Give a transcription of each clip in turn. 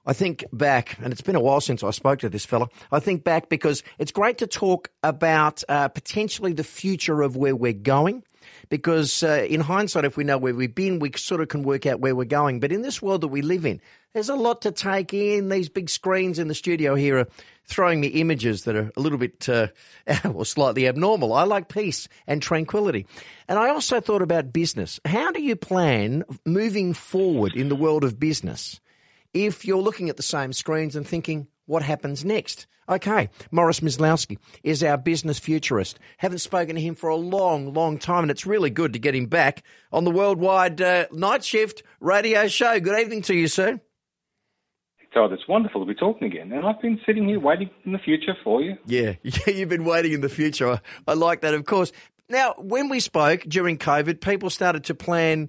I think back, and it's been a while since I spoke to this fella, I think back because it's great to talk about potentially the future of where we're going, because in hindsight, if we know where we've been, we sort of can work out where we're going. But in this world that we live in, there's a lot to take in. These big screens in the studio here are throwing me images that are a little bit or slightly abnormal. I like peace and tranquility. And I also thought about business. How do you plan moving forward in the world of business if you're looking at the same screens and thinking, what happens next? Okay, Morris Myslowski is our business futurist. Haven't spoken to him for a long, long time, and it's really good to get him back on the Worldwide Night Shift radio show. Good evening to you, sir. Todd, it's wonderful to be talking again, and I've been sitting here waiting in the future for you. Yeah, you've been waiting in the future. I like that, of course. Now, when we spoke during COVID, people started to plan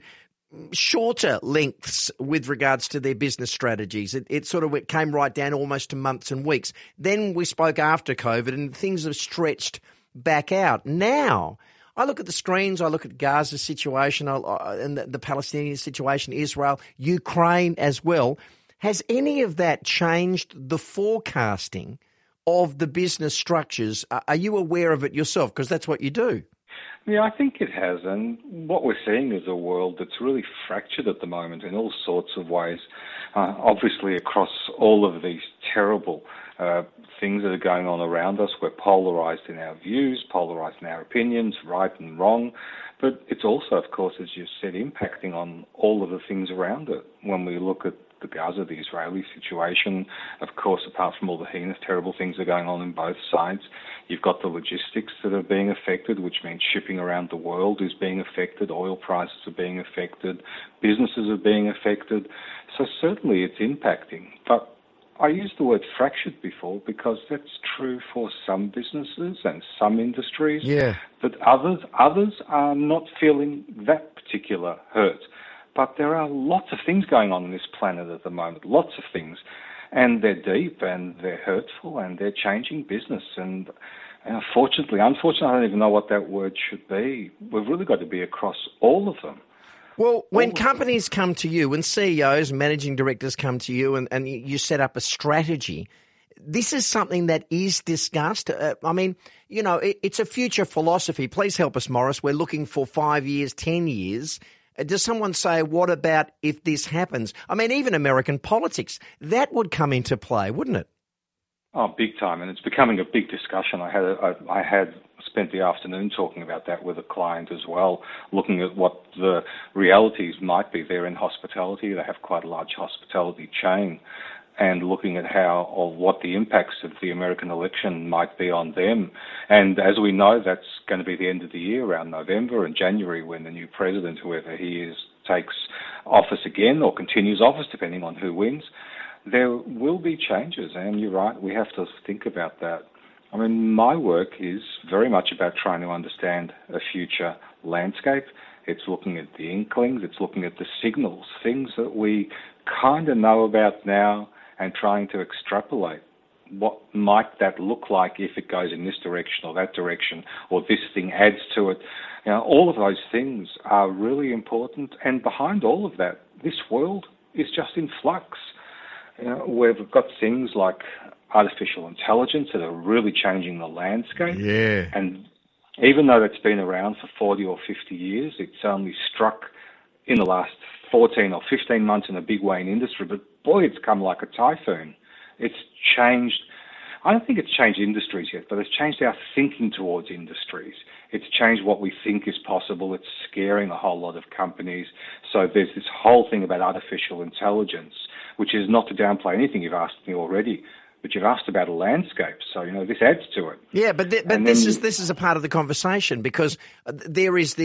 shorter lengths with regards to their business strategies. It sort of came right down almost to months and weeks. Then we spoke after COVID and things have stretched back out. Now, I look at the screens, I look at Gaza's situation and the Palestinian situation, Israel, Ukraine as well. Has any of that changed the forecasting of the business structures? Are you aware of it yourself? Because that's what you do. Yeah, I think it has, and what we're seeing is a world that's really fractured at the moment in all sorts of ways. Obviously, across all of these terrible things that are going on around us, we're polarised in our views, polarised in our opinions, right and wrong. But it's also, of course, as you said, impacting on all of the things around it. When we look at the Gaza, the Israeli situation, of course, apart from all the heinous, terrible things that are going on both sides, you've got the logistics that are being affected, which means shipping around the world is being affected, oil prices are being affected, businesses are being affected. So certainly it's impacting. But I used the word fractured before because that's true for some businesses and some industries, but others are not feeling that particular hurt. But there are lots of things going on this planet at the moment, lots of things. And they're deep and they're hurtful and they're changing business. And unfortunately, I don't even know what that word should be. We've really got to be across all of them. Well, when companies come to you, when CEOs, managing directors come to you and you set up a strategy, this is something that is discussed. I mean, you know, it's a future philosophy. Please help us, Morris. We're looking for 5 years, 10 years. Does someone say, what about if this happens? I mean, even American politics, that would come into play, wouldn't it? Oh, big time. And it's becoming a big discussion. I had spent the afternoon talking about that with a client as well, looking at what the realities might be there in hospitality. They have quite a large hospitality chain. And looking at how or what the impacts of the American election might be on them. And as we know, that's going to be the end of the year, around November and January, when the new president, whoever he is, takes office again or continues office, depending on who wins. There will be changes, and you're right, we have to think about that. I mean, my work is very much about trying to understand a future landscape. It's looking at the inklings, it's looking at the signals, things that we kind of know about now, and trying to extrapolate what might that look like if it goes in this direction or that direction, or this thing adds to it. You know, all of those things are really important, and behind all of that, this world is just in flux. You know, we've got things like artificial intelligence that are really changing the landscape. Yeah. And even though that's been around for 40 or 50 years, it's only struck in the last 14 or 15 months in a big way in industry, but boy, it's come like a typhoon. It's changed. I don't think it's changed industries yet, but it's changed our thinking towards industries. It's changed what we think is possible. It's scaring a whole lot of companies. So there's this whole thing about artificial intelligence, which is not to downplay anything you've asked me already, but you've asked about a landscape. So, you know, this adds to it. Yeah, but this is a part of the conversation, because there is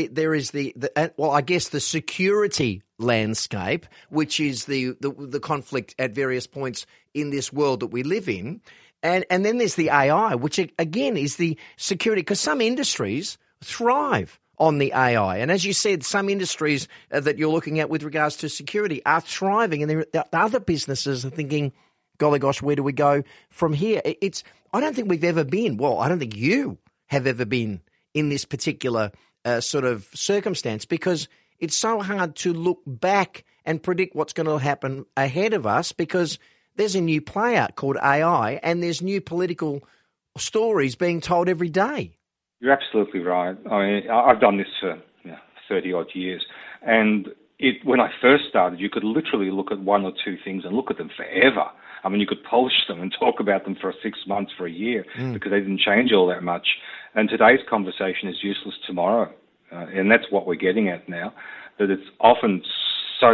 I guess the security landscape, which is the conflict at various points in this world that we live in. And then there's the AI, which again is the security, because some industries thrive on the AI. And as you said, some industries that you're looking at with regards to security are thriving, and the other businesses are thinking, golly gosh, where do we go from here? I don't think we've ever been, well, I don't think you have ever been in this particular sort of circumstance, because it's so hard to look back and predict what's going to happen ahead of us, because there's a new play out called AI, and there's new political stories being told every day. You're absolutely right. I mean, I've done this for 30-odd years, and when I first started, you could literally look at one or two things and look at them forever. I mean, you could polish them and talk about them for 6 months, for a year, because they didn't change all that much. And today's conversation is useless tomorrow. And that's what we're getting at now, that it's often so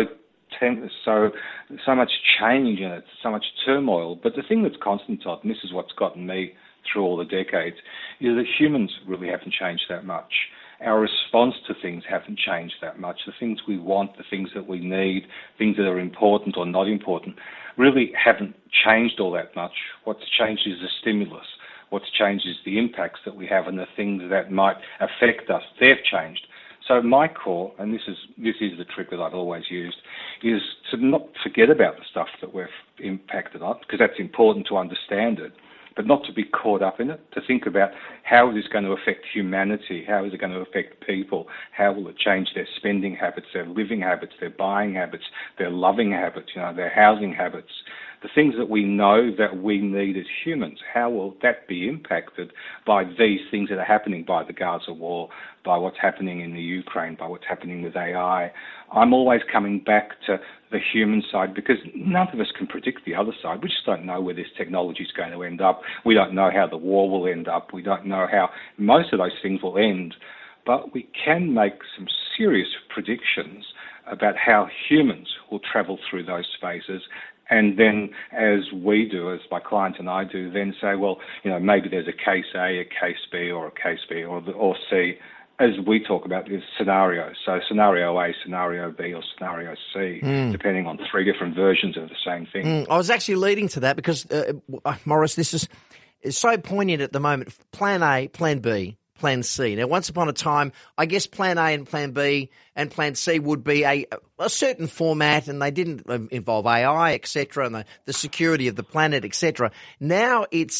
much change and it's so much turmoil. But the thing that's constant, Todd, and this is what's gotten me through all the decades, is that humans really haven't changed that much. Our response to things haven't changed that much. The things we want, the things that we need, things that are important or not important, really haven't changed all that much. What's changed is the stimulus. What's changed is the impacts that we have and the things that might affect us. They've changed. So my core, and this is the trick that I've always used, is to not forget about the stuff that we've impacted on, because that's important to understand it, but not to be caught up in it, to think about how is this going to affect humanity, how is it going to affect people, how will it change their spending habits, their living habits, their buying habits, their loving habits, their housing habits, the things that we know that we need as humans. How will that be impacted by these things that are happening, by the Gaza war, by what's happening in the Ukraine, by what's happening with AI? I'm always coming back to the human side, because none of us can predict the other side. We just don't know where this technology is going to end up. We don't know how the war will end up. We don't know how most of those things will end. But we can make some serious predictions about how humans will travel through those spaces. And then, as we do, as my client and I do, then say, well, maybe there's a case A, a case B, or a case B, or C, as we talk about this scenario. So scenario A, scenario B, or scenario C, depending on 3 different versions of the same thing. I was actually leading to that because, Maurice, this is so poignant at the moment. Plan A, Plan B, Plan C. Now, once upon a time, I guess Plan A and Plan B and Plan C would be a certain format, and they didn't involve AI, etc., and the security of the planet, etc. Now it's,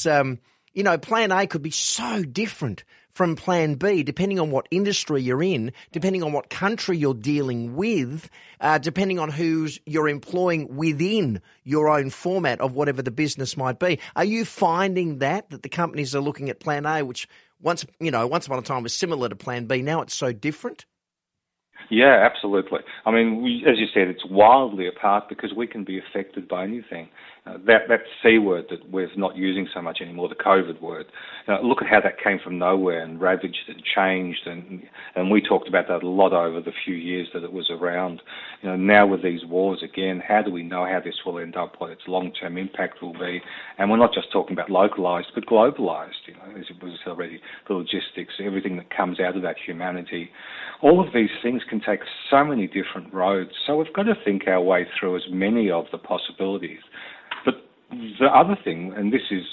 Plan A could be so different from Plan B, depending on what industry you're in, depending on what country you're dealing with, depending on who you're employing within your own format of whatever the business might be. Are you finding that the companies are looking at Plan A, which once upon a time was similar to Plan B, now it's so different? Yeah, absolutely. I mean, as you said, it's wildly apart because we can be affected by anything. That C word that we're not using so much anymore, the COVID word, look at how that came from nowhere and ravaged and changed, and we talked about that a lot over the few years that it was around. Now with these wars again, how do we know how this will end up, what its long-term impact will be? And we're not just talking about localised, but globalised, as it was already, the logistics, everything that comes out of that, humanity. All of these things can take so many different roads, so we've got to think our way through as many of the possibilities. But the other thing, and this is,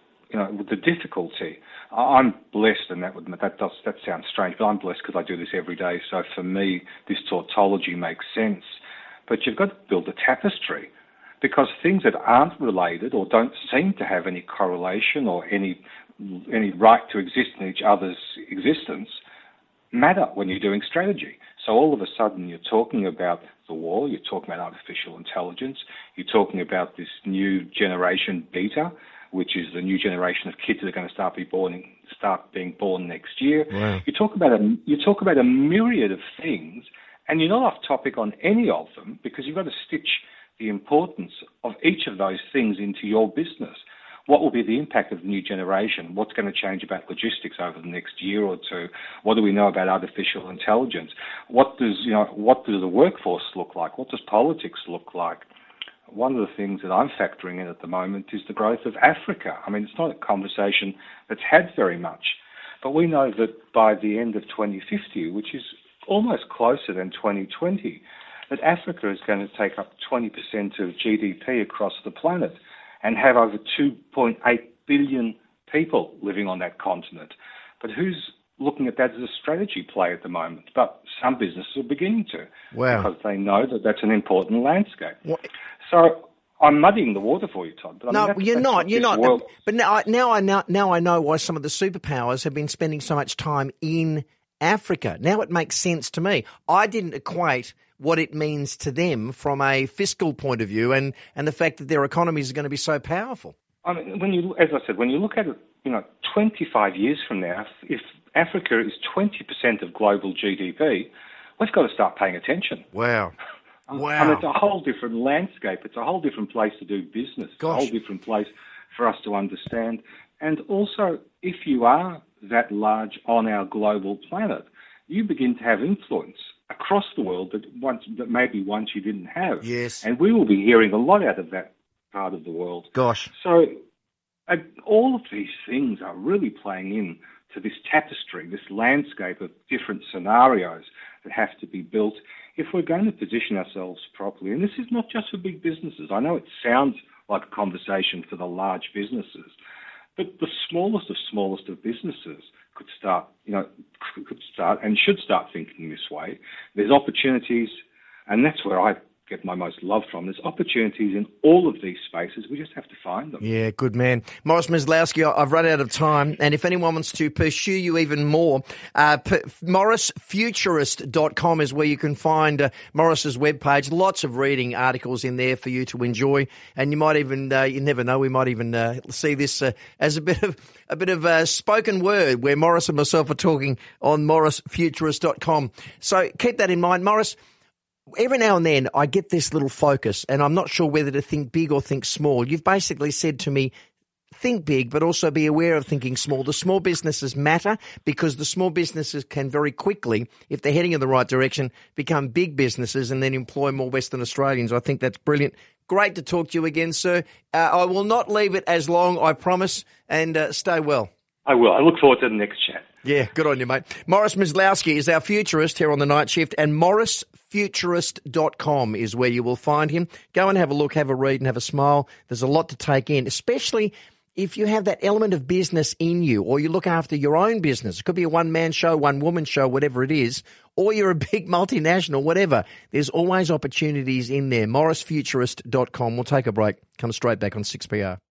the difficulty, I'm blessed, and that sounds strange, but I'm blessed because I do this every day. So for me, this tautology makes sense. But you've got to build a tapestry, because things that aren't related or don't seem to have any correlation or any right to exist in each other's existence matter when you're doing strategy. So all of a sudden you're talking about the war, you're talking about artificial intelligence, you're talking about this new generation beta, which is the new generation of kids that are going to start being born next year. Wow. You talk about a myriad of things, and you're not off topic on any of them because you've got to stitch the importance of each of those things into your business. What will be the impact of the new generation? What's going to change about logistics over the next year or two? What do we know about artificial intelligence? What does the workforce look like? What does politics look like? One of the things that I'm factoring in at the moment is the growth of Africa. I mean, it's not a conversation that's had very much, but we know that by the end of 2050, which is almost closer than 2020, that Africa is going to take up 20% of GDP across the planet and have over 2.8 billion people living on that continent. But who's looking at that as a strategy play at the moment? But some businesses are beginning to, because they know that that's an important landscape. What? So I'm muddying the water for you, Todd. But no, you're not. But now I know why some of the superpowers have been spending so much time in Africa. Now it makes sense to me. I didn't equate what it means to them from a fiscal point of view and the fact that their economies are going to be so powerful. I mean, as I said, when you look at it, 25 years from now, if Africa is 20% of global GDP, we've got to start paying attention. Wow. Wow. I mean, it's a whole different landscape. It's a whole different place to do business. It's a whole different place for us to understand. And also, if you are that large on our global planet, you begin to have influence across the world that maybe once you didn't have. Yes. And we will be hearing a lot out of that part of the world. Gosh. So all of these things are really playing in to this tapestry, this landscape of different scenarios that have to be built if we're going to position ourselves properly. And this is not just for big businesses. I know it sounds like a conversation for the large businesses, but the smallest of businesses could start and should start thinking this way. There's opportunities, and that's where I get my most love from. There's opportunities in all of these spaces. We just have to find them. Yeah, good man. Maurice Maslowski, I've run out of time, and if anyone wants to pursue you even more, MauriceFuturist.com is where you can find Maurice's webpage. Lots of reading articles in there for you to enjoy, and you might even, you never know, we might even see this as a bit of spoken word where Maurice and myself are talking on MauriceFuturist.com. So keep that in mind, Maurice. Every now and then I get this little focus, and I'm not sure whether to think big or think small. You've basically said to me, think big, but also be aware of thinking small. The small businesses matter because the small businesses can very quickly, if they're heading in the right direction, become big businesses and then employ more Western Australians. I think that's brilliant. Great to talk to you again, sir. I will not leave it as long, I promise, and stay well. I will. I look forward to the next chat. Yeah, good on you, mate. Maurice Maslowski is our futurist here on The Night Shift, and MauriceFuturist.com is where you will find him. Go and have a look, have a read, and have a smile. There's a lot to take in, especially if you have that element of business in you, or you look after your own business. It could be a one-man show, one-woman show, whatever it is, or you're a big multinational, whatever. There's always opportunities in there. MauriceFuturist.com. We'll take a break. Come straight back on 6PR.